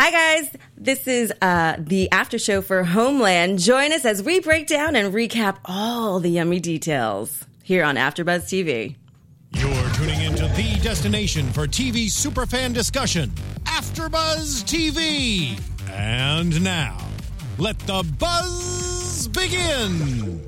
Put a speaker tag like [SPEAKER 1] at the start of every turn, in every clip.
[SPEAKER 1] Hi, guys. This is the after show for Homeland. Join us as we break down and recap all the yummy details here on AfterBuzz TV.
[SPEAKER 2] You're tuning into the destination for TV superfan discussion, AfterBuzz TV. And now, let the buzz begin.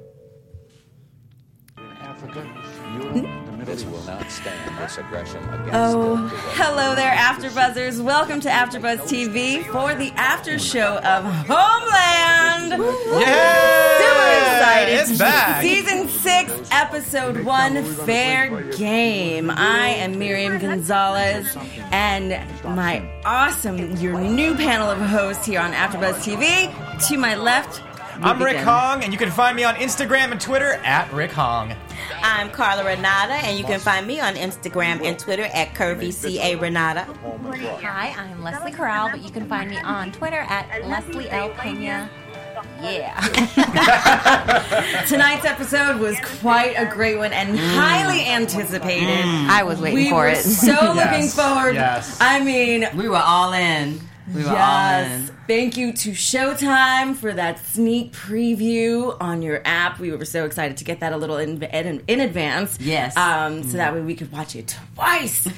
[SPEAKER 3] In Africa, this will not stand this aggression against
[SPEAKER 1] Hello there, AfterBuzzers. Welcome to AfterBuzz TV for the after show of Homeland.
[SPEAKER 4] Yeah!
[SPEAKER 1] Super excited.
[SPEAKER 4] It's back.
[SPEAKER 1] Season 6, Episode 1, Fair Game. I am Miriam Gonzalez, and your new panel of hosts here on AfterBuzz TV. To my left,
[SPEAKER 4] I'm Rick Hong, and you can find me on Instagram and Twitter at Rick Hong.
[SPEAKER 5] I'm Carla Renata, and you can find me on Instagram and Twitter at CurvyCA Renata.
[SPEAKER 6] Hi, I'm Leslie Corral, but you can find me on Twitter at Leslie L. Pena. Yeah.
[SPEAKER 1] Tonight's episode was quite a great one and highly anticipated.
[SPEAKER 6] I was waiting for it.
[SPEAKER 1] We were so looking forward.
[SPEAKER 4] Yes.
[SPEAKER 1] I mean,
[SPEAKER 5] We were all in.
[SPEAKER 1] yes. Thank you to Showtime for that sneak preview on your app. We were so excited to get that a little in advance.
[SPEAKER 5] Yes.
[SPEAKER 1] So that way we could watch it twice.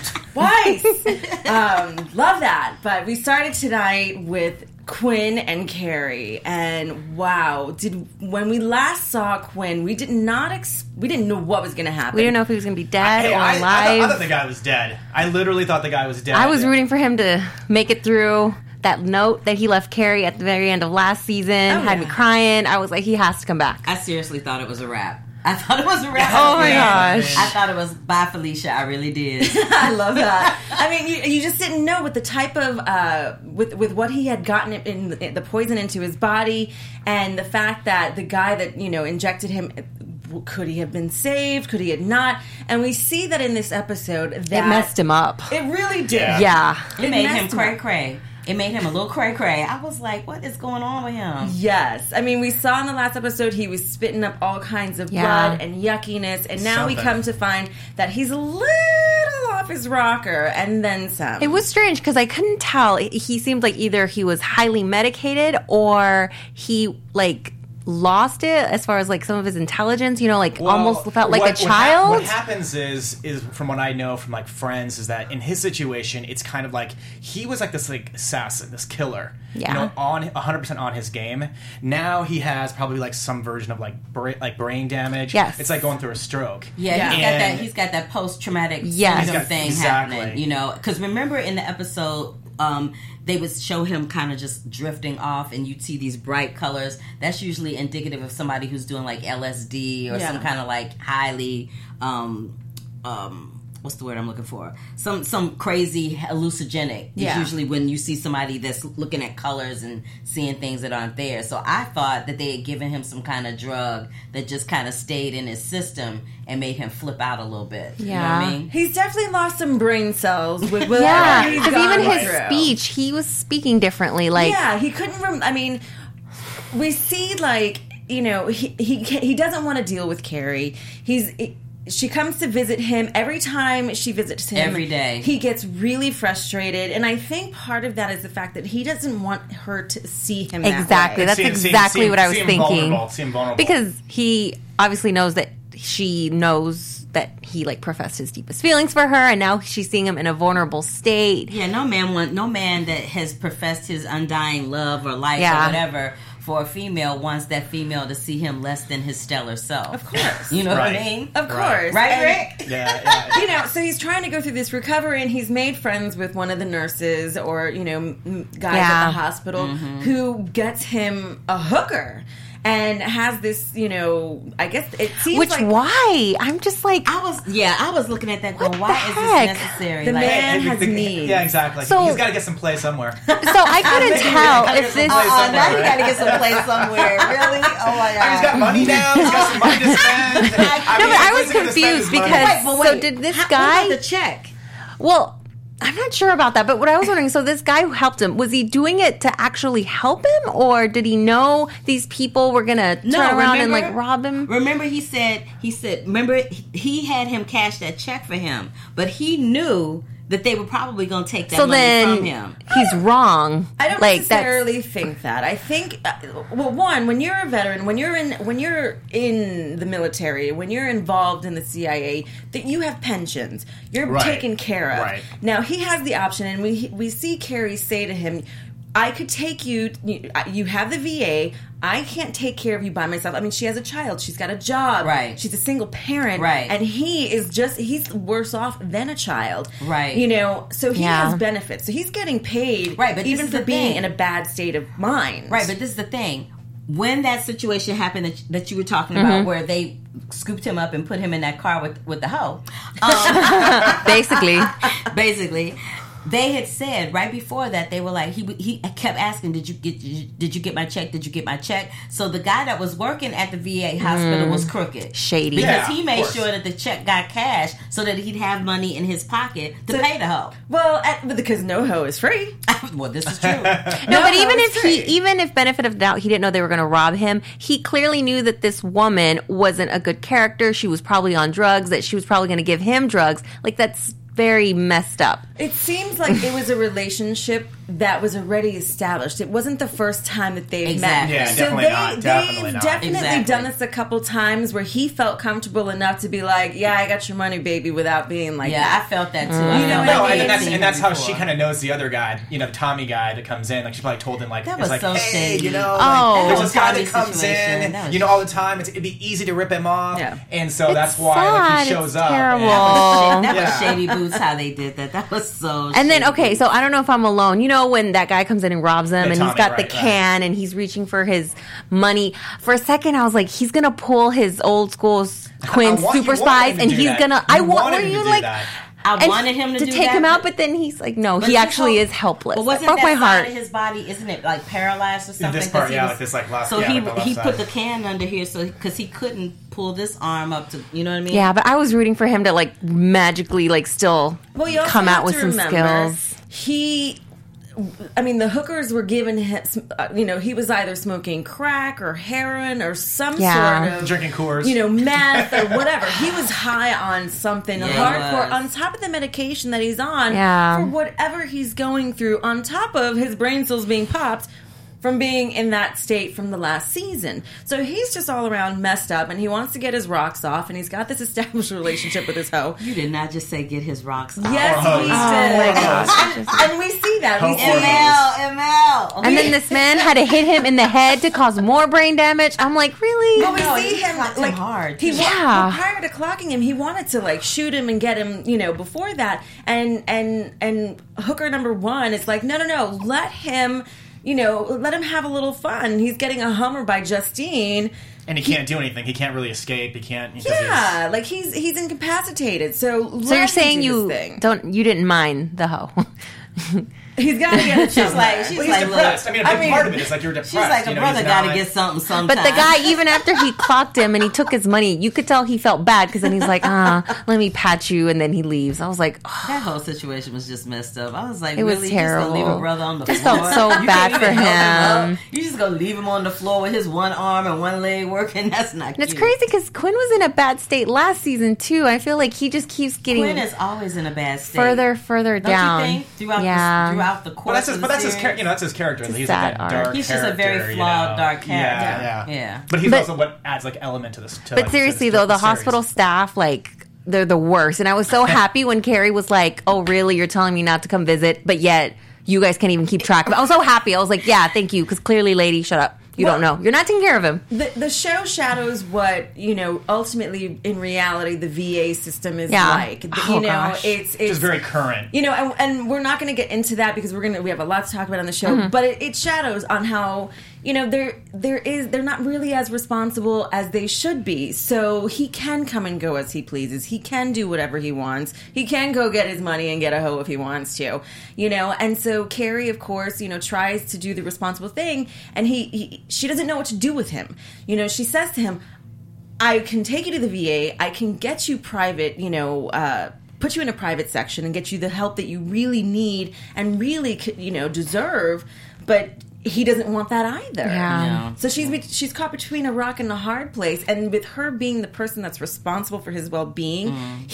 [SPEAKER 1] Love that. But we started tonight with Quinn and Carrie, and wow, when we last saw Quinn, we didn't know what was going to happen.
[SPEAKER 6] We didn't know if he was going to be dead or alive.
[SPEAKER 4] I thought the guy was dead. I literally thought the guy was dead.
[SPEAKER 6] I was rooting for him to make it through that note that he left Carrie at the very end of last season. Had me crying. I was like, he has to come back.
[SPEAKER 5] I seriously thought it was a wrap. I thought it was a wrap.
[SPEAKER 6] Oh my gosh.
[SPEAKER 5] I thought it was bye, Felicia. I really did.
[SPEAKER 1] I love that. I mean, you just didn't know with the type of with what he had gotten in the poison into his body, and the fact that the guy that injected him, could he have been saved? Could he have not? And we see that in this episode that
[SPEAKER 6] It messed him up.
[SPEAKER 1] It really did.
[SPEAKER 6] Yeah.
[SPEAKER 5] It made him cray-cray. It made him a little cray-cray. I was like, what is going on with him?
[SPEAKER 1] Yes. I mean, we saw in the last episode he was spitting up all kinds of blood and yuckiness, and now we come to find that he's a little off his rocker, and then some.
[SPEAKER 6] It was strange because I couldn't tell. He seemed like either he was highly medicated or he, lost it as far as some of his intelligence, almost felt like a child.
[SPEAKER 4] What happens is from what I know from friends, is that in his situation, it's kind of like he was this assassin, this killer, on 100% on his game. Now he has probably some version of brain damage.
[SPEAKER 6] Yes,
[SPEAKER 4] it's like going through a stroke.
[SPEAKER 5] Yeah, he's got that post-traumatic syndrome thing happening. Because remember in the episode, they would show him kind of just drifting off, and you'd see these bright colors. That's usually indicative of somebody who's doing LSD or some kind of highly, what's the word I'm looking for? Some crazy hallucinogenic. It's usually when you see somebody that's looking at colors and seeing things that aren't there. So I thought that they had given him some kind of drug that just kind of stayed in his system and made him flip out a little bit.
[SPEAKER 6] Yeah.
[SPEAKER 5] You know what I mean?
[SPEAKER 1] He's definitely lost some brain cells with he's
[SPEAKER 6] because
[SPEAKER 1] gone
[SPEAKER 6] even his
[SPEAKER 1] through.
[SPEAKER 6] speech, he was speaking differently.
[SPEAKER 1] He couldn't. I mean, we see he doesn't want to deal with Carrie. She comes to visit him. Every time she visits him,
[SPEAKER 5] every day,
[SPEAKER 1] he gets really frustrated. And I think part of that is the fact that he doesn't want her to see him
[SPEAKER 6] exactly.
[SPEAKER 1] that way.
[SPEAKER 6] That's exactly what I was thinking.
[SPEAKER 4] See him vulnerable.
[SPEAKER 6] Because he obviously knows that she knows that he professed his deepest feelings for her, and now she's seeing him in a vulnerable state.
[SPEAKER 5] Yeah, no man that has professed his undying love or life or whatever for a female wants that female to see him less than his stellar self.
[SPEAKER 1] Of course.
[SPEAKER 5] You know what I mean?
[SPEAKER 1] Of course.
[SPEAKER 5] Right, Rick?
[SPEAKER 4] Yeah.
[SPEAKER 1] So he's trying to go through this recovery, and he's made friends with one of the nurses or, guys at the hospital who gets him a hooker. And has this, I guess it seems
[SPEAKER 6] why? I'm just
[SPEAKER 5] I was looking at that going, why is this necessary?
[SPEAKER 1] The man has needs.
[SPEAKER 4] Yeah, exactly.
[SPEAKER 6] So,
[SPEAKER 4] he's got to get some play somewhere.
[SPEAKER 6] So I couldn't tell if this...
[SPEAKER 5] now you got to get some play somewhere. Really? Oh my God.
[SPEAKER 4] He's got money now. He's got some money to spend.
[SPEAKER 6] I was confused because... So did this guy...
[SPEAKER 5] What about the check?
[SPEAKER 6] Well... I'm not sure about that, but what I was wondering, so this guy who helped him, was he doing it to actually help him, or did he know these people were going to turn around and rob him?
[SPEAKER 5] Remember he said, remember he had him cash that check for him, but he knew that they were probably going to take that money from him.
[SPEAKER 6] He's wrong.
[SPEAKER 1] I don't necessarily think that. I think, well, one, when you're a veteran, when you're in the military, when you're involved in the CIA, that you have pensions, you're taken care of. Right. Now he has the option, and we see Carrie say to him, I could take you. You have the VA. I can't take care of you by myself. I mean, she has a child. She's got a job.
[SPEAKER 5] Right.
[SPEAKER 1] She's a single parent.
[SPEAKER 5] Right.
[SPEAKER 1] And he's worse off than a child.
[SPEAKER 5] Right.
[SPEAKER 1] You know, so he has benefits. So he's getting paid
[SPEAKER 5] but
[SPEAKER 1] even for being in a bad state of mind.
[SPEAKER 5] Right, but this is the thing. When that situation happened that you were talking about, where they scooped him up and put him in that car with the hoe. Basically. They had said right before that, they were like, he kept asking, did you get my check? Did you get my check? So the guy that was working at the VA hospital was crooked.
[SPEAKER 6] Shady.
[SPEAKER 5] Because he made sure that the check got cashed so that he'd have money in his pocket to pay the hoe.
[SPEAKER 1] Well, because no hoe is free.
[SPEAKER 5] Well, this is true.
[SPEAKER 6] No, but even if benefit of the doubt, he didn't know they were going to rob him, he clearly knew that this woman wasn't a good character. She was probably on drugs, that she was probably going to give him drugs. Like, that's very messed up.
[SPEAKER 1] It seems like it was a relationship that was already established. It wasn't the first time that they've met.
[SPEAKER 4] Yeah,
[SPEAKER 1] so
[SPEAKER 4] definitely not.
[SPEAKER 1] Definitely done this a couple times where he felt comfortable enough to be like, yeah, I got your money, baby, without being like
[SPEAKER 5] I felt that too.
[SPEAKER 4] And that's how she kind of knows the other guy, Tommy guy that comes in. Like, she probably told him, like,
[SPEAKER 5] that was
[SPEAKER 4] like,
[SPEAKER 5] so shady.
[SPEAKER 4] There's this guy that comes in, all the time. It'd be easy to rip him off. Yeah. And so that's why he shows up.
[SPEAKER 6] Terrible.
[SPEAKER 5] That was shady boots how they did that. That was so
[SPEAKER 6] And then, so I don't know if I'm alone. When that guy comes in and robs him, and Tommy, he's got the can, and he's reaching for his money. For a second, I was like, he's going to pull his old school Quinn super spies, and he's going to... I wanted him to take him out, but then he's like, no, he actually is helpless.
[SPEAKER 5] But wasn't that side of his body, isn't it like paralyzed or something?
[SPEAKER 4] This part, like this, like last.
[SPEAKER 5] So he put the can under here, because he couldn't pull this arm up to, you know what I mean?
[SPEAKER 6] Yeah, but I was rooting for him to like magically like still come out with some skills.
[SPEAKER 1] The hookers were giving him, he was either smoking crack or heroin or some sort of...
[SPEAKER 4] Drinking Coors.
[SPEAKER 1] Meth or whatever. He was high on something hardcore on top of the medication that he's on for whatever he's going through, on top of his brain cells being popped from being in that state from the last season. So he's just all around messed up, and he wants to get his rocks off, and he's got this established relationship with his hoe.
[SPEAKER 5] You did not just say get his rocks off.
[SPEAKER 1] Yes, we did. Oh my gosh. And we see that.
[SPEAKER 5] ML.
[SPEAKER 6] And then this man had to hit him in the head to cause more brain damage. I'm like, really?
[SPEAKER 1] Well, we see him like
[SPEAKER 5] hard.
[SPEAKER 1] Prior to clocking him, he wanted to like shoot him and get him, before that. And hooker number one is like, no, let him have a little fun. He's getting a Hummer by Justine.
[SPEAKER 4] And he can't do anything. He can't really escape. He can't.
[SPEAKER 1] He's incapacitated. So
[SPEAKER 6] you're saying you didn't mind the hoe?
[SPEAKER 1] He's got to get it.
[SPEAKER 5] She's like,
[SPEAKER 4] depressed.
[SPEAKER 5] Look,
[SPEAKER 4] a big part of it is like you're depressed.
[SPEAKER 5] She's like, a brother got to get something sometime.
[SPEAKER 6] But the guy, even after he clocked him and he took his money, you could tell he felt bad, because then he's like, let me pat you, and then he leaves. I was like,
[SPEAKER 5] that whole situation was just messed up. I was like,
[SPEAKER 6] it was
[SPEAKER 5] really?
[SPEAKER 6] terrible.
[SPEAKER 5] You just gonna leave a brother on the floor?
[SPEAKER 6] It felt so bad for him.
[SPEAKER 5] You just gonna leave him on the floor with his one arm and one leg working? That's not cute.
[SPEAKER 6] It's crazy, because Quinn was in a bad state last season too. I feel like he just keeps getting...
[SPEAKER 5] Quinn is always in a bad state.
[SPEAKER 6] Further down.
[SPEAKER 5] Don't you think? Throughout the course of the
[SPEAKER 4] that's his character. That's his character. He's like a dark.
[SPEAKER 5] He's just a very flawed, dark character.
[SPEAKER 4] Yeah. But he's also what adds like element to this.
[SPEAKER 6] But seriously, though, the hospital staff, like, they're the worst. And I was so happy when Carrie was like, "Oh, really? You're telling me not to come visit, but yet you guys can't even keep track of it." I was so happy. I was like, "Yeah, thank you," because clearly, lady, shut up. You don't know. You're not taking care of him.
[SPEAKER 1] The show shadows what, ultimately in reality the VA system is like.
[SPEAKER 6] Gosh.
[SPEAKER 1] It's
[SPEAKER 4] just very current.
[SPEAKER 1] And we're not going to get into that because we have a lot to talk about on the show, but it shadows on how they're not really as responsible as they should be. So he can come and go as he pleases. He can do whatever he wants. He can go get his money and get a hoe if he wants to, And so Carrie, of course, tries to do the responsible thing, and she doesn't know what to do with him. She says to him, "I can take you to the VA. I can get you private, put you in a private section and get you the help that you really need and really, deserve." But he doesn't want that either.
[SPEAKER 6] Yeah.
[SPEAKER 1] So she's caught between a rock and a hard place. And with her being the person that's responsible for his well-being, he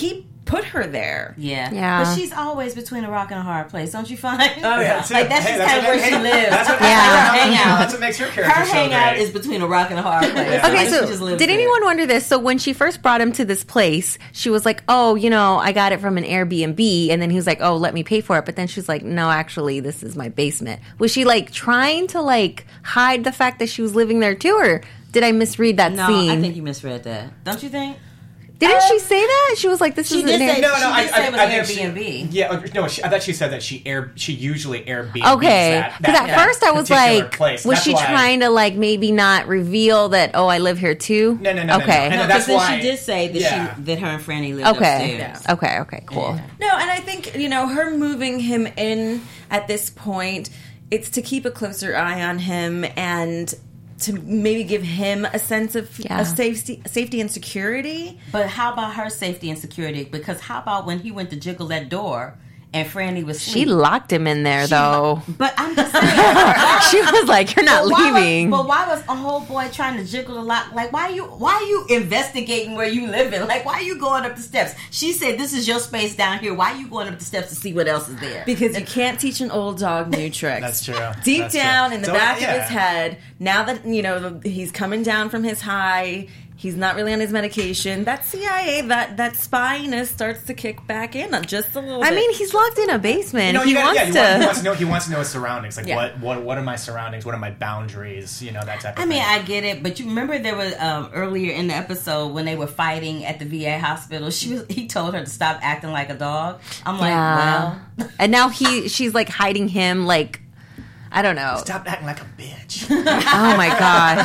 [SPEAKER 1] put her there.
[SPEAKER 5] Yeah. But she's always between a rock and a hard place, don't you find?
[SPEAKER 1] Oh, yeah.
[SPEAKER 5] Like, that's just kind of where she lives.
[SPEAKER 4] That's what,
[SPEAKER 5] her hangout.
[SPEAKER 4] That's what makes her character
[SPEAKER 5] Her hangout is between a rock and a hard place.
[SPEAKER 6] Okay, like, so did anyone wonder this? So when she first brought him to this place, she was like, oh, I got it from an Airbnb. And then he was like, oh, let me pay for it. But then she's like, no, actually, this is my basement. Was she, like, trying to, like, hide the fact that she was living there, too? Or did I misread that scene?
[SPEAKER 5] No, I think you misread that. Don't you think?
[SPEAKER 6] Didn't she say that? She was like, "This is an Airbnb."
[SPEAKER 5] No, I think it was an Airbnb.
[SPEAKER 4] No, I thought she said that she usually Airbnbs
[SPEAKER 6] Okay, because at first I was like, was she trying to like maybe not reveal that? Oh, I live here too.
[SPEAKER 4] No.
[SPEAKER 5] Okay, because then she did say that that her and Franny lived upstairs.
[SPEAKER 6] Okay, cool.
[SPEAKER 1] Yeah. No, and I think her moving him in at this point, it's to keep a closer eye on him and to maybe give him a sense of safety and security.
[SPEAKER 5] But how about her safety and security? Because how about when he went to jiggle that door and Franny was asleep?
[SPEAKER 6] She locked him in there, though.
[SPEAKER 5] But I'm just saying.
[SPEAKER 6] She was like, you're not leaving.
[SPEAKER 5] But why was a whole boy trying to jiggle the lock? Like, why are you investigating where you live in? Like, why are you going up the steps? She said, this is your space down here. Why are you going up the steps to see what else is there?
[SPEAKER 1] Because you can't teach an old dog new tricks.
[SPEAKER 4] That's true.
[SPEAKER 1] Deep down in the back of his head, now that, he's coming down from his high, he's not really on his medication. That CIA, that spyiness starts to kick back in just a little bit.
[SPEAKER 6] I mean, he's locked in a basement.
[SPEAKER 4] He wants to know his surroundings. Like, what are my surroundings? What are my boundaries? That type of thing.
[SPEAKER 5] I mean, I get it, but you remember there was earlier in the episode when they were fighting at the VA hospital. He told her to stop acting like a dog. I'm like, well,
[SPEAKER 6] and now she's like hiding him, like, I don't know.
[SPEAKER 4] Stop acting like a bitch.
[SPEAKER 6] Oh my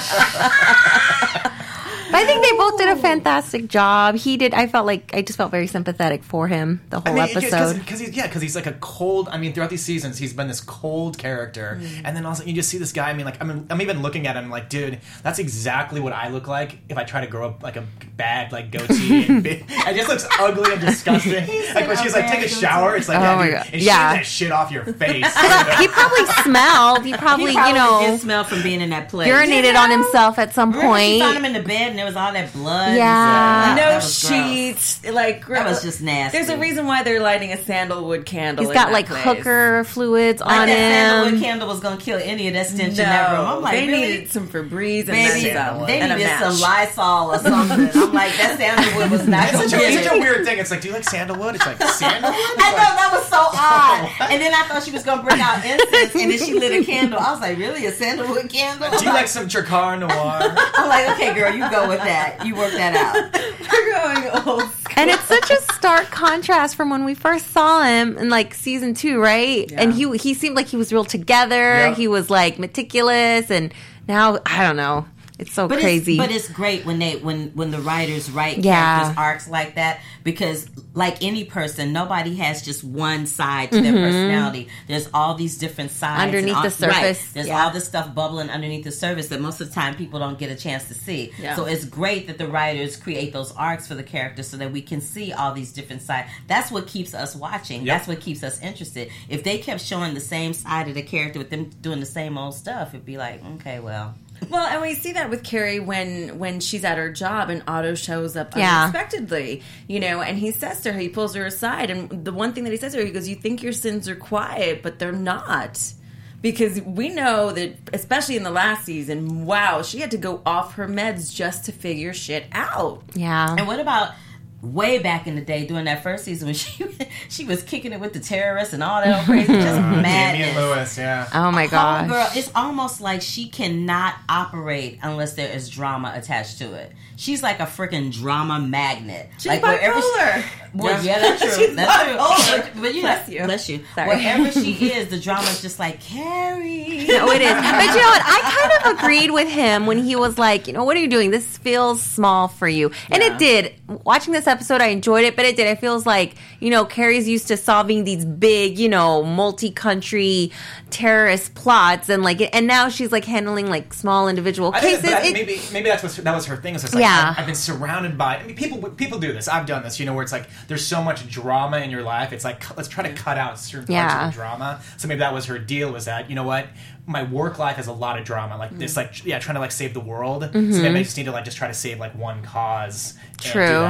[SPEAKER 6] gosh. But I think they both did a fantastic job. He did. I just felt very sympathetic for him the whole episode.
[SPEAKER 4] Because he's like a cold. I mean, throughout these seasons, he's been this cold character, and then also you just see this guy. I mean, like I'm even looking at him like, dude, that's exactly what I look like if I try to grow up like a bad like goatee. And it just looks ugly and disgusting. Like when she's like, take a shower, it's like,
[SPEAKER 6] oh my God.
[SPEAKER 4] And shake that shit off your face.
[SPEAKER 6] He probably smelled. He probably
[SPEAKER 5] did smell from being in that place.
[SPEAKER 6] Urinated on himself at some point.
[SPEAKER 5] She found him in the bed. There was all that blood.
[SPEAKER 1] Yeah. No sheets. Like,
[SPEAKER 5] that was just nasty.
[SPEAKER 1] There's a reason why they're lighting a sandalwood candle.
[SPEAKER 6] He's got like hooker fluids on him.
[SPEAKER 5] That sandalwood candle was going to kill any of that stench in that room. I'm like,
[SPEAKER 1] they needed some Febreze and
[SPEAKER 5] they needed some Lysol or something. I'm like, that sandalwood was not going to kill it.
[SPEAKER 4] It's such a weird thing. It's like, do you like sandalwood? It's like, sandalwood?
[SPEAKER 5] I know, that was so odd. And then I thought she was going to bring out incense, and then she lit a candle. I was like, really? A sandalwood candle?
[SPEAKER 4] Do you like some Drakkar Noir?
[SPEAKER 5] I'm like, okay, girl, you go with that. You work that out.
[SPEAKER 1] We're going old school.
[SPEAKER 6] And it's such a stark contrast from when we first saw him in like season 2, right? Yeah. And he seemed like he was real together. Yeah. He was like meticulous, and now I don't know. It's so crazy.
[SPEAKER 5] But it's great when the writers write characters arcs like that, because like any person, nobody has just one side to their personality. There's all these different sides
[SPEAKER 6] underneath the surface.
[SPEAKER 5] Right. There's all this stuff bubbling underneath the surface that most of the time people don't get a chance to see. Yeah. So it's great that the writers create those arcs for the characters so that we can see all these different sides. That's what keeps us watching. Yep. That's what keeps us interested. If they kept showing the same side of the character with them doing the same old stuff, it'd be like, okay, well.
[SPEAKER 1] Well, and we see that with Carrie when she's at her job and Otto shows up unexpectedly, and he says to her, he pulls her aside, and the one thing that he says to her, he goes, you think your sins are quiet, but they're not. Because we know that, especially in the last season, wow, she had to go off her meds just to figure shit out.
[SPEAKER 6] Yeah.
[SPEAKER 5] And what about way back in the day during that first season when she was kicking it with the terrorists and all that crazy just madness.
[SPEAKER 4] Damian Lewis, yeah.
[SPEAKER 6] Oh my gosh.
[SPEAKER 5] Girl, it's almost like she cannot operate unless there is drama attached to it. She's like a freaking drama magnet.
[SPEAKER 1] She's
[SPEAKER 5] like
[SPEAKER 1] bipolar.
[SPEAKER 5] That's true. That's true. But
[SPEAKER 1] bless you.
[SPEAKER 5] Sorry. Wherever she is, the drama's just like, Carrie.
[SPEAKER 6] No, it is. But you know what? I kind of agreed with him when he was like, what are you doing? This feels small for you. And it did. Watching this episode, I enjoyed it, but it did. It feels like, Carrie's used to solving these big, multi-country terrorist plots, and now she's like handling like small individual cases.
[SPEAKER 4] Maybe that was her thing. It's just like, I've been surrounded by. I mean, people do this. I've done this. Where it's like there's so much drama in your life. It's like let's try to cut out certain parts of the drama. So maybe that was her deal. Was that what? My work life has a lot of drama, like this, trying to like save the world. So maybe I just need to just try to save like one cause.
[SPEAKER 6] True.
[SPEAKER 4] Do that. Yeah,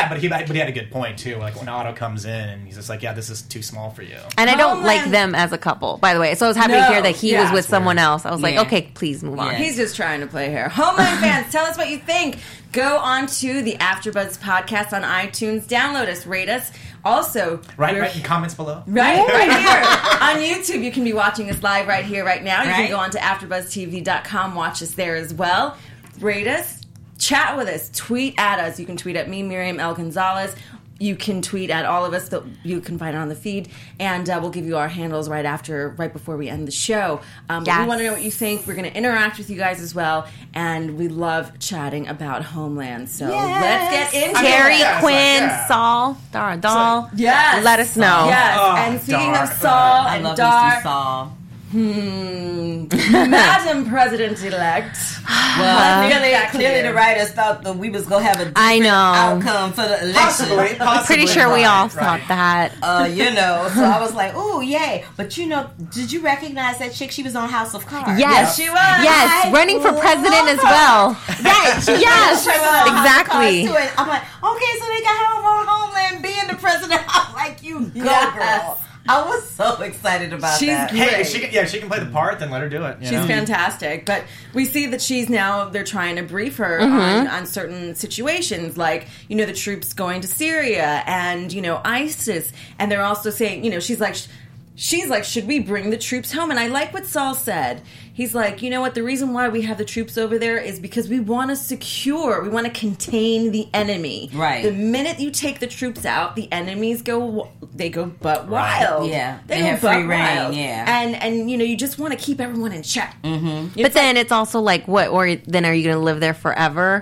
[SPEAKER 4] but he had a good point too. Like when Otto comes in and he's just like, yeah, this is too small for you.
[SPEAKER 6] And I don't like them as a couple, by the way. So I was happy to hear that he was with someone else. I was like, okay, please move on.
[SPEAKER 1] He's just trying to play here. Homeland fans, tell us what you think. Go on to the AfterBuzz podcast on iTunes. Download us, rate us. Also,
[SPEAKER 4] right in comments below.
[SPEAKER 1] Right here on YouTube. You can be watching us live right here, right now. You can go on to AfterBuzzTV.com, watch us there as well. Rate us, chat with us, tweet at us. You can tweet at me, Miriam L. Gonzalez. You can tweet at all of us. You can find it on the feed, and we'll give you our handles right before we end the show. But we want to know what you think. We're going to interact with you guys as well, and we love chatting about Homeland. So let's get into
[SPEAKER 6] Terry, Quinn, Saul, Dara Dahl.
[SPEAKER 1] Yes,
[SPEAKER 6] let us know.
[SPEAKER 1] Yes, and speaking of Saul and
[SPEAKER 5] Dar, Saul.
[SPEAKER 1] Madam President-elect.
[SPEAKER 5] Well, clearly the writers thought that we was going to have a different outcome for the election.
[SPEAKER 6] Possibly pretty sure we all thought that.
[SPEAKER 5] So I was like, ooh, yay. But did you recognize that chick? She was on House of Cards.
[SPEAKER 6] Yes,
[SPEAKER 1] she was.
[SPEAKER 6] Yes, running for president as well. Yes, exactly.
[SPEAKER 5] I'm like, okay, so they got her on Homeland being the president. I'm like, you go, girl. I was so excited about that.
[SPEAKER 4] Hey, she can play the part, then let her do it.
[SPEAKER 1] She's fantastic. But we see that they're trying to brief her on certain situations, like, the troops going to Syria and, ISIS. And they're also saying, she's like, should we bring the troops home? And I like what Saul said. He's like, you know what? The reason why we have the troops over there is because we want to contain the enemy.
[SPEAKER 5] Right.
[SPEAKER 1] The minute you take the troops out, the enemies go butt wild.
[SPEAKER 5] Yeah.
[SPEAKER 1] They go butt wild.
[SPEAKER 5] Yeah.
[SPEAKER 1] And you just want to keep everyone in check.
[SPEAKER 6] Mm-hmm. But then it's also like, what? Or then are you going to live there forever?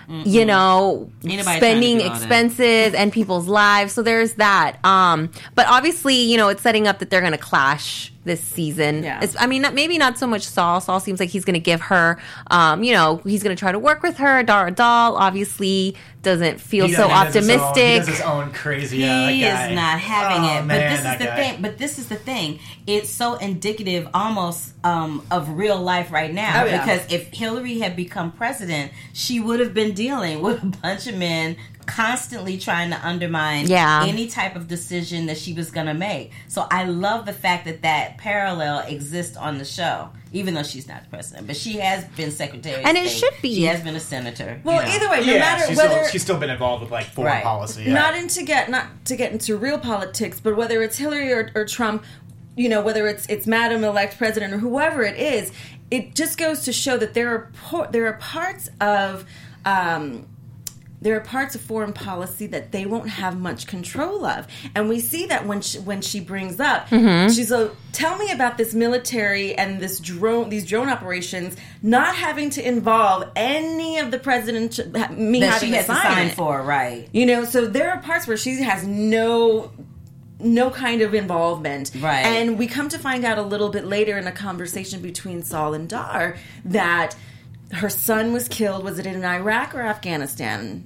[SPEAKER 6] Spending expenses and people's lives. So there's that. But obviously, it's setting up that they're going to clash this season.
[SPEAKER 1] Yeah.
[SPEAKER 6] Maybe not so much Saul. Saul seems like he's going to give her, he's going to try to work with her. Dara Dahl obviously doesn't feel so optimistic.
[SPEAKER 4] He does his own crazy.
[SPEAKER 5] He is not having it.
[SPEAKER 4] Man,
[SPEAKER 5] but this is the thing. It's so indicative, almost of real life right now. Because if Hillary had become president, she would have been dealing with a bunch of men constantly trying to undermine any type of decision that she was going to make. So I love the fact that parallel exists on the show, even though she's not the president. But she has been Secretary of State.
[SPEAKER 6] And it should be.
[SPEAKER 5] She has been a senator.
[SPEAKER 1] Well, either way, no matter whether...
[SPEAKER 4] she's still been involved with, foreign policy. Yeah.
[SPEAKER 1] Not to get into real politics, but whether it's Hillary or Trump, whether it's Madam-elect President or whoever it is, it just goes to show that there are parts of... there are parts of foreign policy that they won't have much control of. And we see that when she brings up, she's like, tell me about this military and these drone operations not having to involve any of the president, me
[SPEAKER 5] that
[SPEAKER 1] having
[SPEAKER 5] she has
[SPEAKER 1] to
[SPEAKER 5] sign for, right?
[SPEAKER 1] So there are parts where she has no kind of involvement.
[SPEAKER 5] Right.
[SPEAKER 1] And we come to find out a little bit later in a conversation between Saul and Dar that her son was killed. Was it in Iraq or Afghanistan?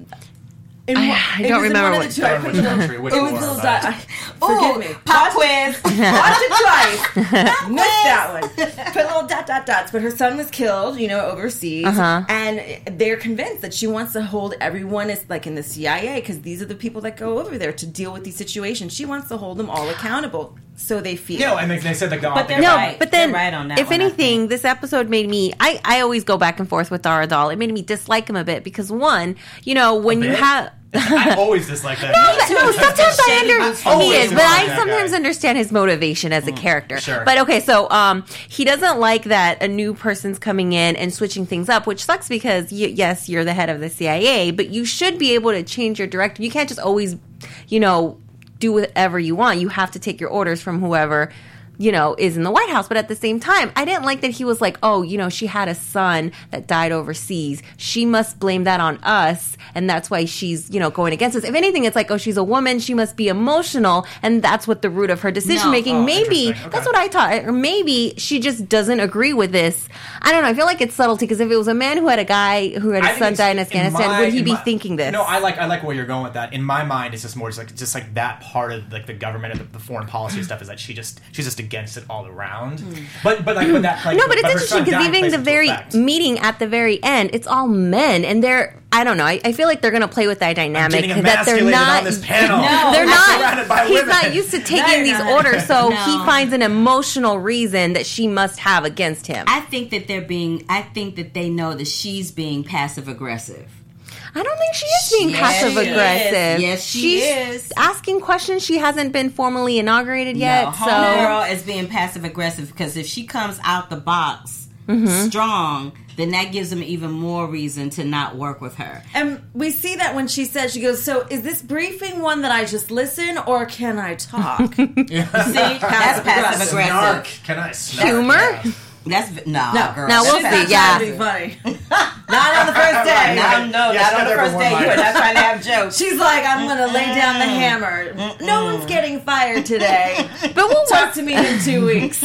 [SPEAKER 6] I don't remember
[SPEAKER 4] which country. Which
[SPEAKER 1] it was forgive me.
[SPEAKER 5] Pop quiz.
[SPEAKER 1] Watch it twice. Missed that one. Put little dots. But her son was killed, overseas, and they're convinced that she wants to hold everyone as like in the CIA because these are the people that go over there to deal with these situations. She wants to hold them all accountable. So they feel.
[SPEAKER 4] And they said
[SPEAKER 5] but they're right. But then, right on that
[SPEAKER 6] if anything, this episode made me. I always go back and forth with Dara Dahl. It made me dislike him a bit because when you have.
[SPEAKER 4] I always dislike that.
[SPEAKER 6] No, sometimes I understand he is, but I sometimes understand his motivation as a character.
[SPEAKER 4] Sure.
[SPEAKER 6] But okay, so he doesn't like that a new person's coming in and switching things up, which sucks because yes, you're the head of the CIA, but you should be able to change your directive. You can't just always, do whatever you want. You have to take your orders from whoever, is in the White House. But at the same time, I didn't like that he was like, she had a son that died overseas. She must blame that on us. And that's why she's, going against us. If anything, it's like, she's a woman. She must be emotional. And that's what the root of her decision making. Maybe that's what I thought. Or maybe she just doesn't agree with this. I don't know. I feel like it's subtlety because if it was a man who had a guy who had a son die in Afghanistan, would he be thinking this?
[SPEAKER 4] No, I like where you're going with that. In my mind, it's just more just like that part of like the government and the foreign policy stuff is that she's just against it all around. But that
[SPEAKER 6] no, but it's interesting because even the very meeting at the very end, it's all men and they're. I don't know. I feel like they're going to play with that dynamic that they're not
[SPEAKER 4] on this panel.
[SPEAKER 6] No, they're not. He's
[SPEAKER 4] women.
[SPEAKER 6] not used to taking these orders, so he finds an emotional reason that she must have against him.
[SPEAKER 5] I think that they know that she's being passive aggressive.
[SPEAKER 6] I don't think she is being passive aggressive.
[SPEAKER 5] Yes, she is
[SPEAKER 6] asking questions. She hasn't been formally inaugurated yet.
[SPEAKER 5] No, homegirl is being passive aggressive because if she comes out the box strong, then that gives them even more reason to not work with her.
[SPEAKER 1] And we see that when she says, she goes, so is this briefing one that I just listen or can I talk?
[SPEAKER 5] See, that's passive aggressive.
[SPEAKER 4] Snark. Can I snark?
[SPEAKER 6] Humor?
[SPEAKER 4] Yeah.
[SPEAKER 5] That's no, girl.
[SPEAKER 6] No, we'll see. Yeah,
[SPEAKER 1] be funny. Not on the first day.
[SPEAKER 5] Not on the first day. You are not trying to have jokes.
[SPEAKER 1] She's like, I'm going to lay down the hammer. No one's getting fired today, but we'll talk to me in 2 weeks.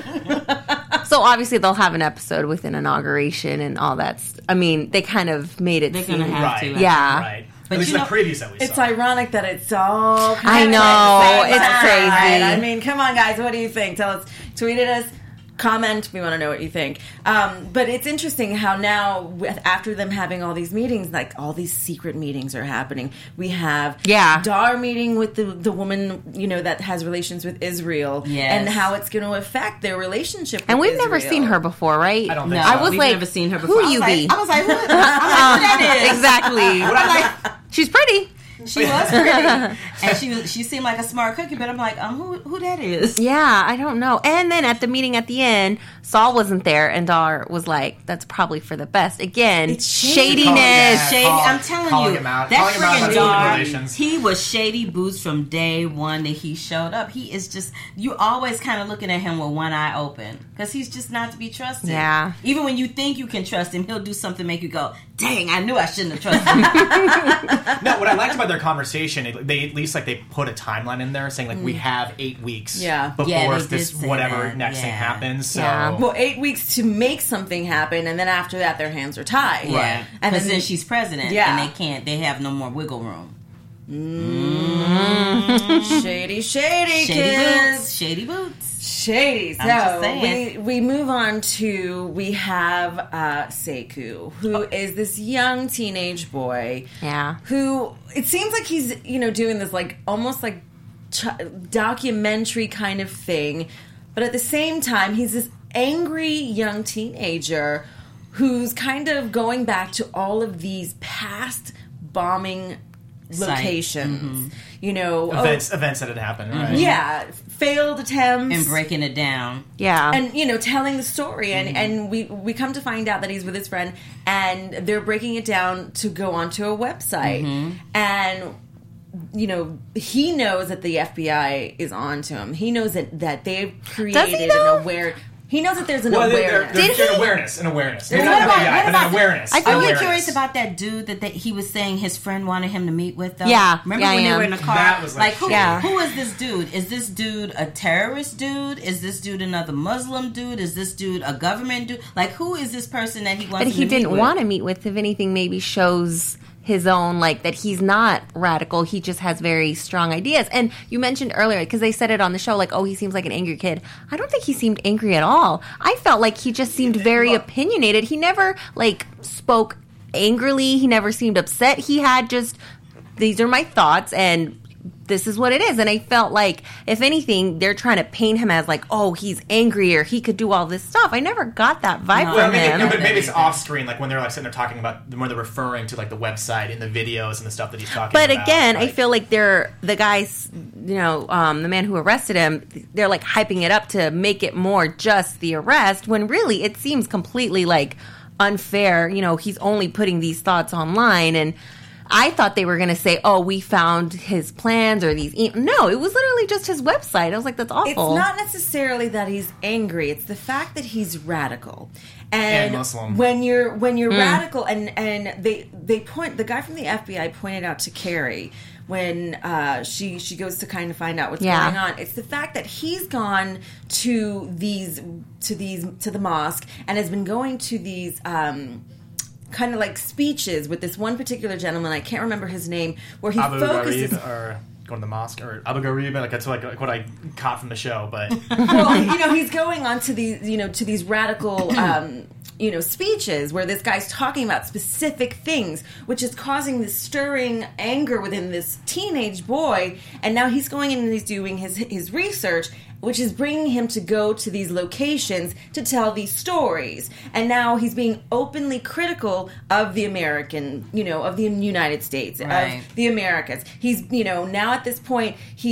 [SPEAKER 6] So obviously they'll have an episode with an inauguration and all that. I mean, they kind of made it.
[SPEAKER 5] They're going to have to.
[SPEAKER 6] Yeah.
[SPEAKER 4] Right. But at least the previews that we saw.
[SPEAKER 1] It's ironic that it's all.
[SPEAKER 6] I know. It's crazy.
[SPEAKER 1] I mean, come on, guys. What do you think? Tell us. Tweet at us. Comment. We want to know what you think. But it's interesting how now, after them having all these meetings, like all these secret meetings are happening. We have Dar meeting with the woman, that has relations with Israel, and how it's going to affect their relationship.
[SPEAKER 6] And we've
[SPEAKER 1] Israel.
[SPEAKER 6] never seen her before, right?
[SPEAKER 4] I don't think
[SPEAKER 6] so. I was
[SPEAKER 5] we've
[SPEAKER 6] like,
[SPEAKER 5] never seen her before.
[SPEAKER 6] Who you be?
[SPEAKER 5] I was like, what? That is
[SPEAKER 6] Exactly. She's pretty.
[SPEAKER 5] She was pretty, and she seemed like a smart cookie. But I'm like, who that is?
[SPEAKER 6] Yeah, I don't know. And then at the meeting at the end, Saul wasn't there, and Dar was like, "That's probably for the best." Again, it's shadiness.
[SPEAKER 5] I'm telling you, that freaking Dar, he was shady boots from day one that he showed up. He is just, you always kind of looking at him with one eye open because he's just not to be trusted.
[SPEAKER 6] Yeah.
[SPEAKER 5] Even when you think you can trust him, he'll do something to make you go, "Dang, I knew I shouldn't have trusted him."
[SPEAKER 4] No, what I liked about their conversation, they at least they put a timeline in there saying we have 8 weeks before this whatever next thing happens. So
[SPEAKER 1] well, 8 weeks to make something happen, and then after that their hands are tied.
[SPEAKER 5] Yeah, and then she's president, and they have no more wiggle room.
[SPEAKER 1] Shady kids.
[SPEAKER 5] Shady boots.
[SPEAKER 1] Shady. So we move on to, we have Sekou, who is this young teenage boy.
[SPEAKER 6] Yeah.
[SPEAKER 1] Who, it seems like he's, doing this almost like documentary kind of thing. But at the same time, he's this angry young teenager who's kind of going back to all of these past bombing locations,
[SPEAKER 4] events that had happened, right?
[SPEAKER 1] Yeah, failed attempts
[SPEAKER 5] and breaking it down,
[SPEAKER 1] and telling the story, and we come to find out that he's with his friend, and they're breaking it down to go onto a website, and he knows that the FBI is onto him. He knows that they've created an aware. He knows that there's an awareness.
[SPEAKER 4] There's an awareness. What about awareness?
[SPEAKER 5] I'm really curious about that dude that he was saying his friend wanted him to meet with, though.
[SPEAKER 6] Yeah.
[SPEAKER 5] Remember when they were in the car?
[SPEAKER 4] That was
[SPEAKER 5] who is this dude? Is this dude a terrorist dude? Is this dude another Muslim dude? Is this dude a government dude? Like, who is this person that he wants to meet with?
[SPEAKER 6] But he didn't want to meet with. If anything, maybe shows his own, that he's not radical. He just has very strong ideas. And you mentioned earlier, because they said it on the show, he seems like an angry kid. I don't think he seemed angry at all. I felt like he just seemed very opinionated. He never, spoke angrily. He never seemed upset. He had just, these are my thoughts, and this is what it is. And I felt like, if anything, they're trying to paint him as he's angry or he could do all this stuff. I never got that vibe from him.
[SPEAKER 4] But maybe it's off screen, when they're sitting there talking about, when they're referring to the website and the videos and the stuff that he's talking about.
[SPEAKER 6] But again, I feel like they're the guys, the man who arrested him, they're hyping it up to make it more just the arrest, when really it seems completely unfair. He's only putting these thoughts online, and I thought they were going to say, "Oh, we found his plans or these." No, it was literally just his website. I was like, "That's awful."
[SPEAKER 1] It's not necessarily that he's angry. It's the fact that he's radical and
[SPEAKER 4] Muslim.
[SPEAKER 1] When you're radical, and they point, the guy from the FBI pointed out to Carrie when she goes to kind of find out what's going on. It's the fact that he's gone to the mosque and has been going to these. Kind of speeches with this one particular gentleman, I can't remember his name, where he focuses...
[SPEAKER 4] or going to the mosque, or Abu Ghraib, that's what I caught from the show, but...
[SPEAKER 1] Well, he's going on to these, to these radical speeches where this guy's talking about specific things, which is causing this stirring anger within this teenage boy. And now he's going in and he's doing his research, which is bringing him to go to these locations to tell these stories. And now he's being openly critical of the American, of the United States,
[SPEAKER 5] right.
[SPEAKER 1] of the Americas. He's, now at this point,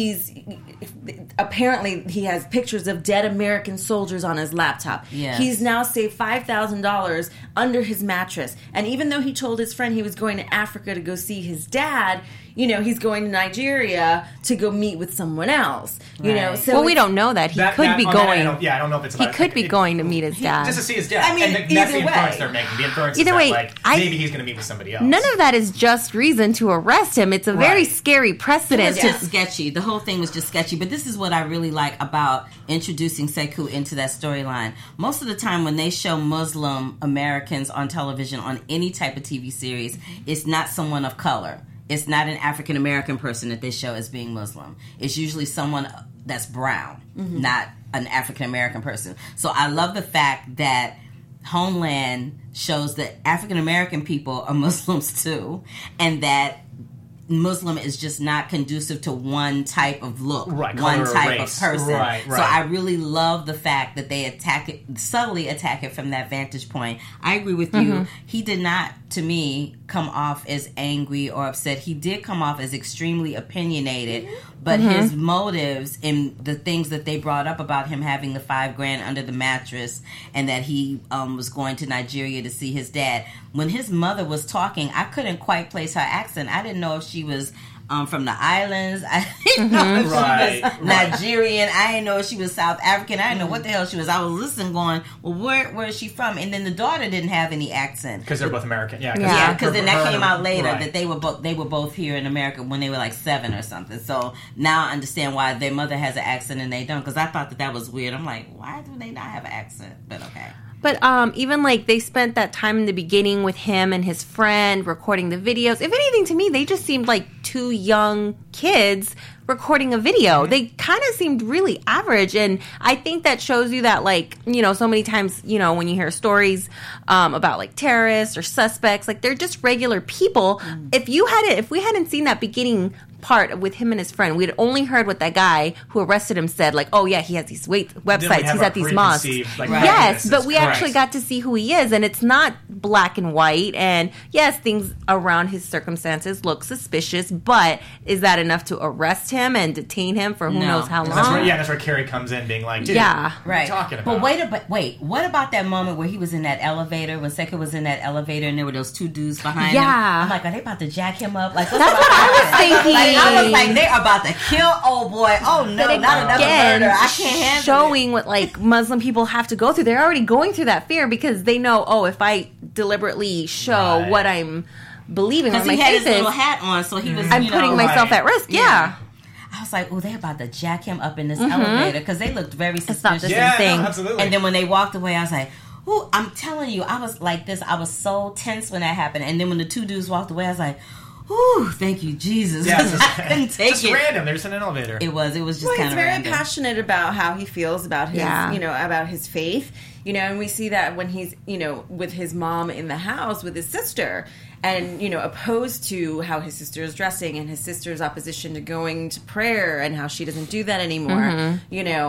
[SPEAKER 1] apparently he has pictures of dead American soldiers on his laptop.
[SPEAKER 5] Yes.
[SPEAKER 1] He's now saved $5,000 under his mattress. And even though he told his friend he was going to Africa to go see his dad, he's going to Nigeria to go meet with someone else.
[SPEAKER 5] Right.
[SPEAKER 1] So
[SPEAKER 6] we don't know that. He could be going.
[SPEAKER 4] I don't know if it's
[SPEAKER 6] about. He could be going to meet his dad.
[SPEAKER 4] Just to see his dad.
[SPEAKER 1] I mean,
[SPEAKER 4] and that's the inference they're making. The inference
[SPEAKER 6] either
[SPEAKER 4] is
[SPEAKER 6] way,
[SPEAKER 4] maybe he's going to meet with somebody else.
[SPEAKER 6] None of that is just reason to arrest him. It's a very scary precedent.
[SPEAKER 5] It was just sketchy. The whole thing was just sketchy. But this is what I really like about introducing Sekou into that storyline. Most of the time when they show Muslim Americans on television on any type of TV series, it's not someone of color. It's not an African American person that they show as being Muslim. It's usually someone that's brown, not an African American person. So I love the fact that Homeland shows that African American people are Muslims too, and that Muslim is just not conducive to one type of look, one type of person.
[SPEAKER 4] Right.
[SPEAKER 5] So I really love the fact that they subtly attack it from that vantage point. I agree with you. He did not, to me, come off as angry or upset. He did come off as extremely opinionated, but his motives and the things that they brought up about him having the $5,000 under the mattress and that he was going to Nigeria to see his dad. When his mother was talking, I couldn't quite place her accent. I didn't know if she was from the islands. I didn't know if she was Nigerian. I didn't know if she was South African. I didn't know what the hell she was. I was listening going, well, where is she from? And then the daughter didn't have any accent.
[SPEAKER 4] Because they're both American.
[SPEAKER 5] Yeah, because then that came out later that they were both here in America when they were like 7 or something. So now I understand why their mother has an accent and they don't. Because I thought that was weird. I'm like, why do they not have an accent? But okay.
[SPEAKER 6] But even they spent that time in the beginning with him and his friend recording the videos. If anything, to me, they just seemed like two young kids recording a video. They kind of seemed really average. And I think that shows you that, so many times, when you hear stories about terrorists or suspects, they're just regular people. If we hadn't seen that beginning part with him and his friend, we'd only heard what that guy who arrested him said, he has these websites, he's at these mosques. Yes, but we actually got to see who he is, and it's not black and white. And yes, things around his circumstances look suspicious, but is that enough to arrest him and detain him for who knows how long?
[SPEAKER 4] That's where Carrie comes in, being like, dude,
[SPEAKER 5] right.
[SPEAKER 4] what are you talking about?
[SPEAKER 5] But wait, what about that moment where he was in that elevator, when Sekou was in that elevator and there were those two dudes behind him? I'm like, are they about to jack him up? That's
[SPEAKER 6] what I was thinking.
[SPEAKER 5] I was like, they're about to kill old boy. Oh no, not another murder. I can't handle
[SPEAKER 6] showing what Muslim people have to go through. They're already going through that fear because they know, if I deliberately show what I'm believing on my
[SPEAKER 5] face, he had
[SPEAKER 6] his
[SPEAKER 5] little hat on, so he was.
[SPEAKER 6] I'm putting myself at risk. Yeah.
[SPEAKER 5] I was like, they're about to jack him up in this elevator because they looked very suspicious. It's not the
[SPEAKER 6] same thing.
[SPEAKER 4] No, absolutely.
[SPEAKER 5] And then when they walked away, I was like, ooh, I'm telling you, I was like this. I was so tense when that happened. And then when the two dudes walked away, I was like, ooh, thank you, Jesus.
[SPEAKER 4] Yeah,
[SPEAKER 5] I couldn't take
[SPEAKER 4] just random. They're just in an elevator.
[SPEAKER 5] It was just kind of
[SPEAKER 1] he's very passionate about how he feels about his, about his faith. And we see that when he's, with his mom in the house with his sister. And, opposed to how his sister is dressing and his sister's opposition to going to prayer and how she doesn't do that anymore.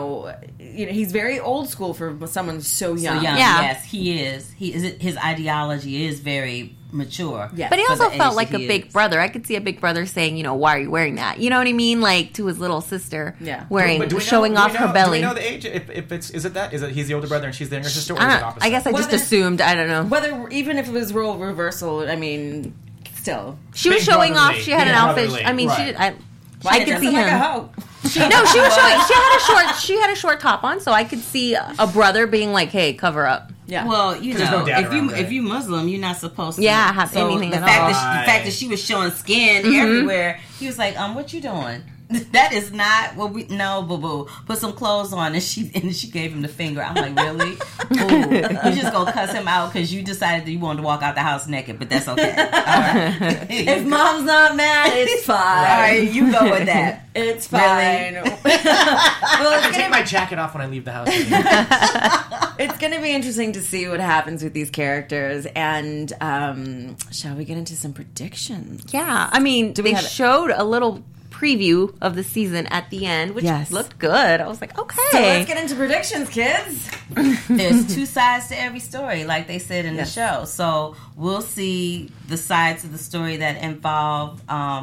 [SPEAKER 1] He's very old school for someone so young.
[SPEAKER 5] Yes, he is. His ideology is very mature.
[SPEAKER 6] Yes. But he also felt like a big brother. I could see a big brother saying, why are you wearing that? You know what I mean? To his little sister showing off her belly.
[SPEAKER 4] Do we know the age? Is it he's the older brother and she's the younger sister, or is it opposite?
[SPEAKER 6] I guess I just assumed. I don't know.
[SPEAKER 1] Even if it was role reversal, I mean, still.
[SPEAKER 6] She was showing off. She had an outfit. I mean, she did. I could see him. Like a hoe. She was showing. She had a short top on, so I could see a brother being like, "Hey, cover up."
[SPEAKER 5] Yeah. Well, if you Muslim, you're not supposed to.
[SPEAKER 6] Have anything at all.
[SPEAKER 5] The fact that she was showing skin everywhere, he was like, "What you doing?" That is not what we. No, boo boo. Put some clothes on, and she gave him the finger. I'm like, really? Ooh, you just gonna cuss him out because you decided that you wanted to walk out the house naked, but that's okay. All right.
[SPEAKER 1] If mom's not mad, it's fine.
[SPEAKER 5] All right, you go with that.
[SPEAKER 1] It's fine.
[SPEAKER 5] Really?
[SPEAKER 4] I take my jacket off when I leave the house.
[SPEAKER 1] It's going to be interesting to see what happens with these characters. And shall we get into some predictions?
[SPEAKER 6] Yeah. I mean, they showed a little preview of the season at the end, which looked good. I was like, okay.
[SPEAKER 1] So let's get into predictions, kids.
[SPEAKER 5] There's two sides to every story, like they said in the show. So we'll see the sides of the story that involve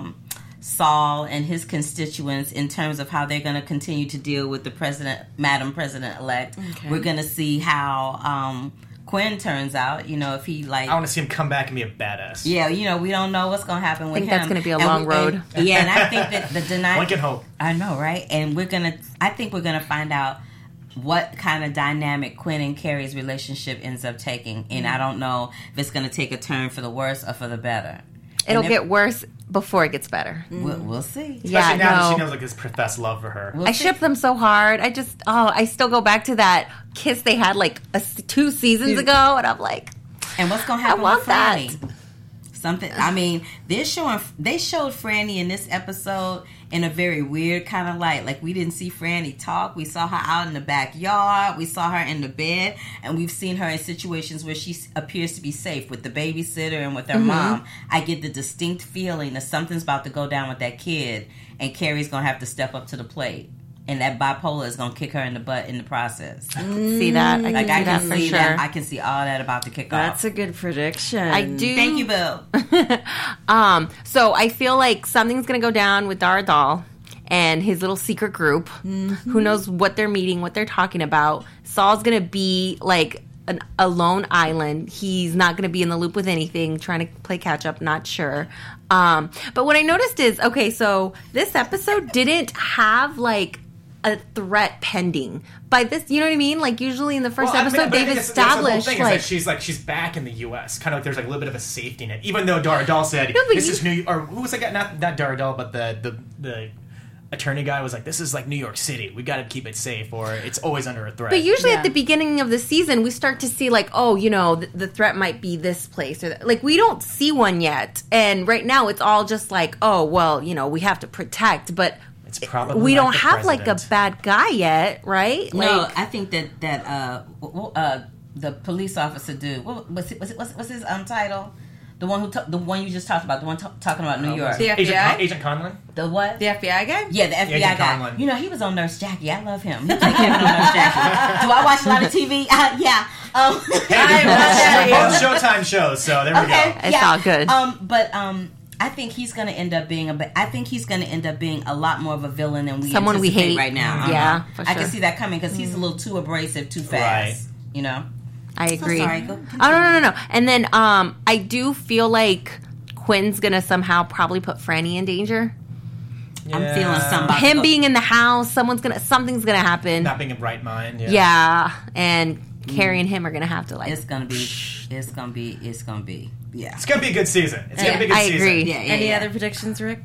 [SPEAKER 5] Saul and his constituents in terms of how they're going to continue to deal with the Madam President-elect. Okay. We're going to see how Quinn turns out, if he I
[SPEAKER 4] want to see him come back and be a badass.
[SPEAKER 5] Yeah, we don't know what's going to happen with him.
[SPEAKER 6] I think that's going to be a long road.
[SPEAKER 5] And I think that the
[SPEAKER 4] Lincoln Hope.
[SPEAKER 5] I know, right? And I think we're going to find out what kind of dynamic Quinn and Carrie's relationship ends up taking. And I don't know if it's going to take a turn for the worse or for the better.
[SPEAKER 6] It'll get worse before it gets better.
[SPEAKER 5] We'll see.
[SPEAKER 4] Especially now that she knows his professed love for her.
[SPEAKER 6] I ship them so hard. I still go back to that kiss they had 2 seasons ago, and I'm like,
[SPEAKER 5] and what's gonna happen with Franny? Something. I mean, they showed Franny in this episode in a very weird kind of light. Like, we didn't see Franny talk. We saw her out in the backyard. We saw her in the bed. And we've seen her in situations where she appears to be safe with the babysitter and with her mom. I get the distinct feeling that something's about to go down with that kid, and Carrie's going to have to step up to the plate. And that bipolar is going to kick her in the butt in the process.
[SPEAKER 6] I can see that. I can see that.
[SPEAKER 5] I can see all that about to kick off.
[SPEAKER 1] That's a good prediction.
[SPEAKER 6] I do.
[SPEAKER 5] Thank you, Bill.
[SPEAKER 6] So I feel like something's going to go down with Dar Adal and his little secret group. Mm-hmm. Who knows what they're meeting, what they're talking about. Saul's going to be a lone island. He's not going to be in the loop with anything, trying to play catch up, not sure. But what I noticed is, okay, so this episode didn't have a threat pending. By this, you know what I mean? Usually in the first episode, they've established
[SPEAKER 4] the whole thing is that she's back in the U.S. Kind of there's a little bit of a safety net. Even though Dar Adal said this is New, or who was that guy? Not Dar Adal, but the attorney guy was like, this is New York City. We got to keep it safe, or it's always under a threat.
[SPEAKER 6] But usually at the beginning of the season, we start to see the threat might be this place, or we don't see one yet. And right now, it's all just we have to protect, but.
[SPEAKER 4] Probably
[SPEAKER 6] we don't have a bad guy yet, right?
[SPEAKER 5] No, I think that the police officer dude. What's his title? The one you just talked about. The one talking about New York.
[SPEAKER 1] The FBI
[SPEAKER 4] Agent Conlon.
[SPEAKER 5] The what?
[SPEAKER 1] The FBI guy.
[SPEAKER 5] Yeah, the FBI guy. Conlon. He was on Nurse Jackie. I love him. He's like Kevin on Nurse Jackie. Do I watch a lot of TV? Yeah.
[SPEAKER 4] Both Showtime shows. So there we go.
[SPEAKER 6] It's all good.
[SPEAKER 5] I think he's going to end up being a lot more of a villain than
[SPEAKER 6] someone we hate
[SPEAKER 5] right now.
[SPEAKER 6] Yeah, for sure.
[SPEAKER 5] I can see that coming because he's a little too abrasive, too fast. Right.
[SPEAKER 6] I agree.
[SPEAKER 5] So sorry, go
[SPEAKER 6] no. And then I do feel like Quinn's going to somehow probably put Franny in danger.
[SPEAKER 5] Yeah. I'm feeling somebody.
[SPEAKER 6] Him being in the house, something's gonna happen.
[SPEAKER 4] Not being in right mind.
[SPEAKER 6] Yeah, and Carrie and him are gonna have to
[SPEAKER 5] It's gonna be. Yeah.
[SPEAKER 4] It's gonna be a good season.
[SPEAKER 6] I agree.
[SPEAKER 5] Yeah,
[SPEAKER 1] Any other predictions, Rick?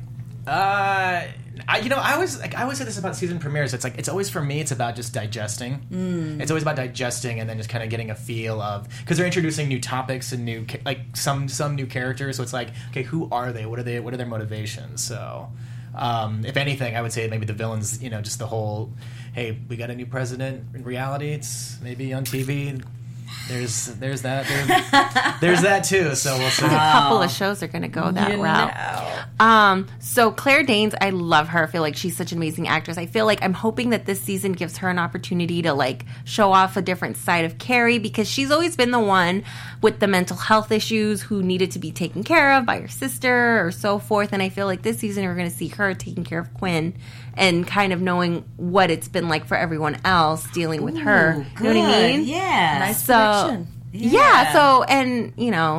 [SPEAKER 4] I always say this about season premieres. It's always, for me, it's about just digesting. It's always about digesting and then just kind of getting a feel of, because they're introducing new topics and new some new characters. So it's okay, who are they? What are their motivations? So. If anything, I would say maybe the villains, just the whole, hey, we got a new president. In reality, it's maybe on TV. There's that. There's that too. So we'll see.
[SPEAKER 6] A couple of shows are going to go that route. So Claire Danes, I love her. I feel like she's such an amazing actress. I feel like I'm hoping that this season gives her an opportunity to show off a different side of Carrie, because she's always been the one with the mental health issues who needed to be taken care of by her sister or so forth. And I feel like this season we're going to see her taking care of Quinn and kind of knowing what it's been like for everyone else dealing with her.
[SPEAKER 5] Good.
[SPEAKER 6] You know what I mean?
[SPEAKER 5] Yeah.
[SPEAKER 1] Nice prediction.
[SPEAKER 6] Yeah. So, and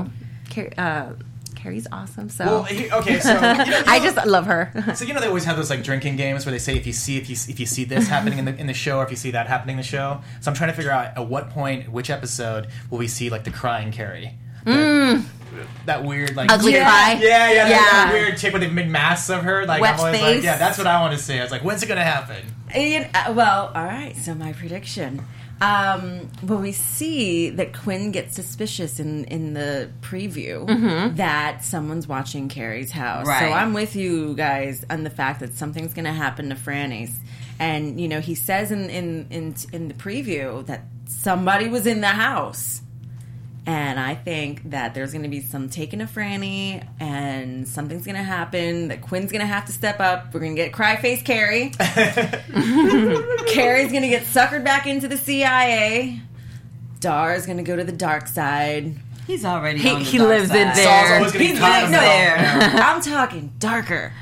[SPEAKER 6] Carrie's awesome. So
[SPEAKER 4] well, okay, so
[SPEAKER 6] I just love her.
[SPEAKER 4] So they always have those drinking games where they say if you see this happening in the show, or if you see that happening in the show. So I'm trying to figure out at what point, which episode will we see the crying Carrie. That weird
[SPEAKER 6] ugly cry.
[SPEAKER 4] Yeah. That weird chick where they made masks of her.
[SPEAKER 6] Wet
[SPEAKER 4] I'm always
[SPEAKER 6] face.
[SPEAKER 4] that's what I want to see. I was when's it gonna happen?
[SPEAKER 1] Well, all right. So my prediction. When we see that Quinn gets suspicious in the preview that someone's watching Carrie's house.
[SPEAKER 5] Right.
[SPEAKER 1] So I'm with you guys on the fact that something's going to happen to Franny's. And, he says in the preview that somebody was in the house. And I think that there's going to be some taking a Franny, and something's going to happen. That Quinn's going to have to step up. We're going to get cry-face Carrie. Carrie's going to get suckered back into the CIA. Dar's going to go to the dark side.
[SPEAKER 5] He's already on the
[SPEAKER 6] he
[SPEAKER 5] dark
[SPEAKER 6] lives
[SPEAKER 5] side.
[SPEAKER 6] in there.
[SPEAKER 1] He's living there. I'm talking darker.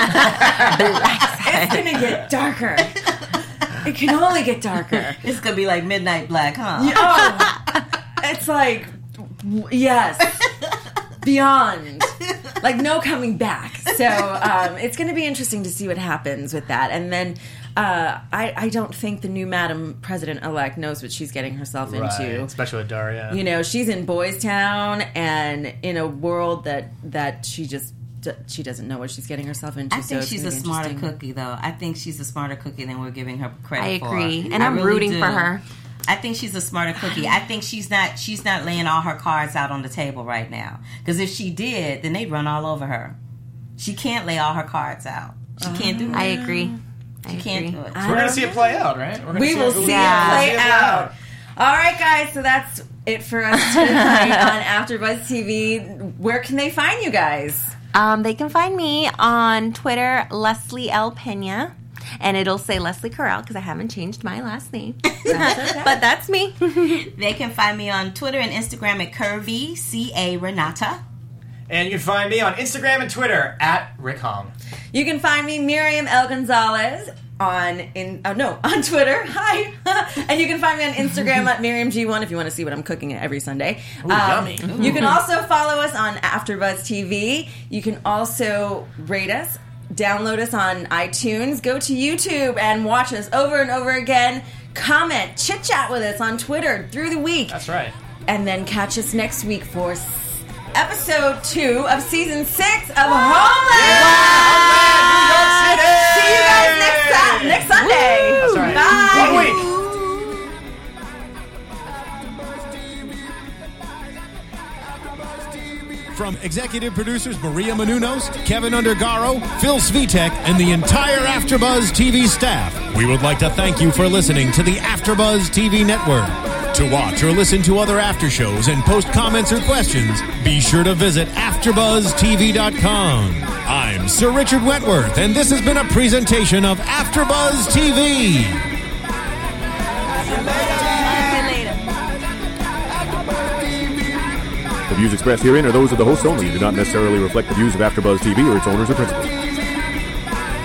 [SPEAKER 1] It's going to get darker. It can only get darker.
[SPEAKER 5] It's going to be like Midnight Black, huh?
[SPEAKER 1] Oh, it's like, yes, beyond. Like, no coming back. So it's going to be interesting to see what happens with that. And then I don't think the new Madam President-elect knows what she's getting herself into.
[SPEAKER 4] Especially with Daria.
[SPEAKER 1] You know, she's in Boys Town and in a world that she doesn't know what she's getting herself into.
[SPEAKER 5] I think she's a smarter cookie, though. I think she's a smarter cookie than we're giving her credit for.
[SPEAKER 6] I agree. And I'm rooting for her.
[SPEAKER 5] I think she's a smarter cookie. I think she's not laying all her cards out on the table right now. Because if she did, then they'd run all over her. She can't lay all her cards out. She can't do it.
[SPEAKER 6] I agree.
[SPEAKER 5] She can't do it.
[SPEAKER 4] So we're going to see it play out, right?
[SPEAKER 1] We will see it play out. All right, guys. So that's it for us tonight on AfterBuzz TV. Where can they find you guys?
[SPEAKER 6] They can find me on Twitter, Leslie L. Pena. And it'll say Leslie Corral because I haven't changed my last name. But that's me.
[SPEAKER 5] They can find me on Twitter and Instagram at Curvy, C-A Renata.
[SPEAKER 4] And you can find me on Instagram and Twitter at Rick Hong.
[SPEAKER 1] You can find me, Miriam L. Gonzalez, on Twitter. Hi. And you can find me on Instagram at MiriamG1 if you want to see what I'm cooking every Sunday.
[SPEAKER 4] Ooh, yummy.
[SPEAKER 1] You can also follow us on AfterBuzz TV. You can also rate us. Download us on iTunes. Go to YouTube and watch us over and over again. Comment, chit-chat with us on Twitter through the week.
[SPEAKER 4] That's right.
[SPEAKER 1] And then catch us next week for episode 2 of season 6 of Homeland.
[SPEAKER 4] New York City.
[SPEAKER 1] See you guys next Sunday.
[SPEAKER 4] That's right.
[SPEAKER 1] Bye.
[SPEAKER 4] 1 week.
[SPEAKER 2] From executive producers Maria Menounos, Kevin Undergaro, Phil Svitek, and the entire AfterBuzz TV staff, we would like to thank you for listening to the AfterBuzz TV network. To watch or listen to other after shows and post comments or questions, be sure to visit AfterBuzzTV.com. I'm Sir Richard Wentworth, and this has been a presentation of AfterBuzz TV.
[SPEAKER 7] The views expressed herein are those of the hosts only and do not necessarily reflect the views of AfterBuzz TV or its owners or principals.